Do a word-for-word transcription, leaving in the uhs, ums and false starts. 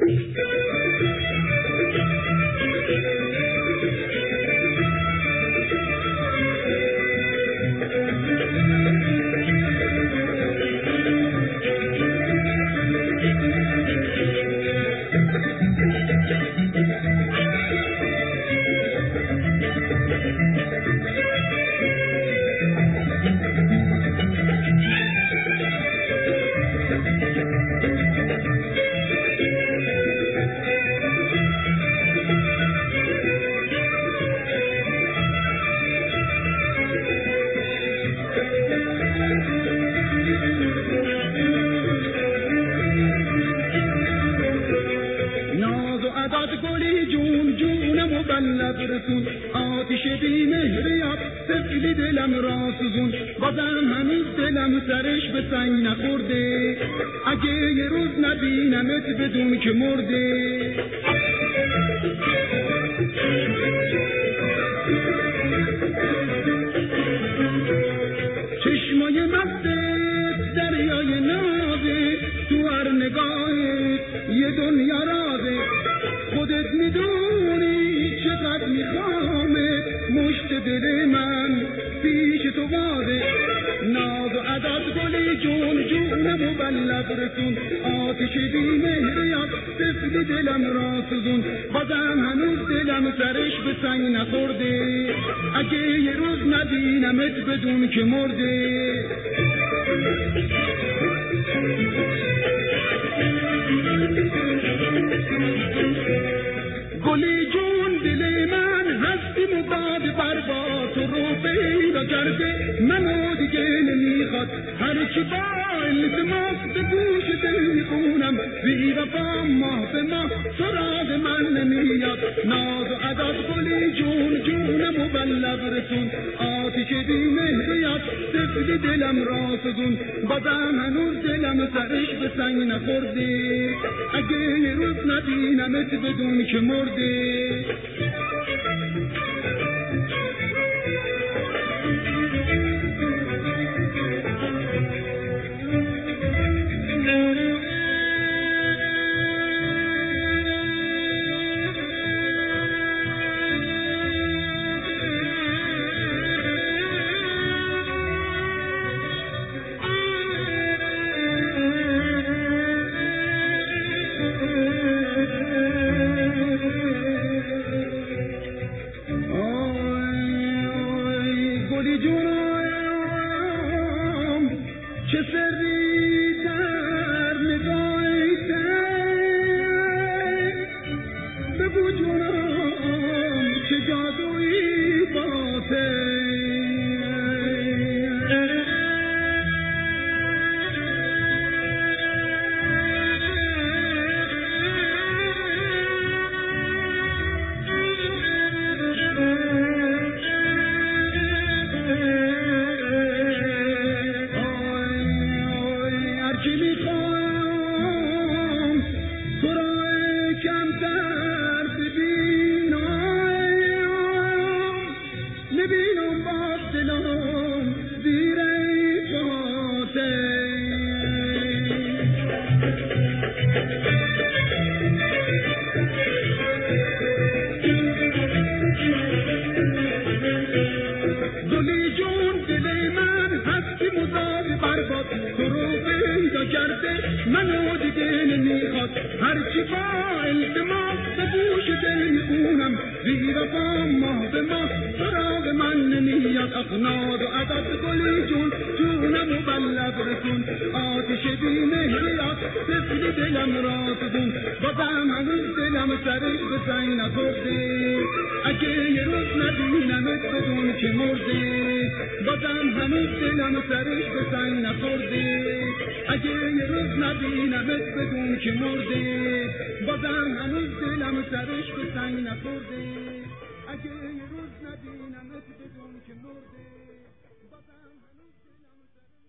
برسون آتش بی مهریت سفلی دلم را سوزون بازم هنوز دلم سرش به سنگ نخورده اگه یه روز نبینمت بدون که مرده چشمای مستت دریای نازه تو هر نگاهت یه دنیا رازه خودت میدونی چقدر میخوامه مشت دل من پیش تو واده ناز و عدد گلی جون جونم و بلد رسون آتش بی مهریت سفلی دلم را سوزون بازم هنوز دلم سرش به سنگ نخورده اگه یه روز نبینمت بدون که مرده گلی جون دل من هستی مباد برباد رو پیدا کرده منو دیگه نمیخواد هر کی با التماس به گوش دل میخونم بی وفا ماه به ماه سراغ من نمیاد ناز و عدد گلی جون جونم و بلد رسون آتش بی مهریت سفلی دلم را سوزون بازم هنوز دلم سرش به سنگ نخورده اگه یه روز نبینمت بدون که مرده منو دیگه نمیخواد هر کی با التماس به گوش دل میخونم بی وفا ماه به ماه سراغ من نمیاد اخناد و عدد گلی جون جونم و بلد رسون آتش بی مهریت سفلی دلم را سوزون بازم هنوز دلم سرش به سنگ نخورده اگه یه روز نبینمت بدون که مرده بازم هنوز دلم سرش به سنگ نخورده اگه یه روز نبینمت بدون که مرده بازم هنوز دلم سرش به سنگ نخورده اگه یه روز نبینمت بدون که مرده بازم هنوز دلم سرش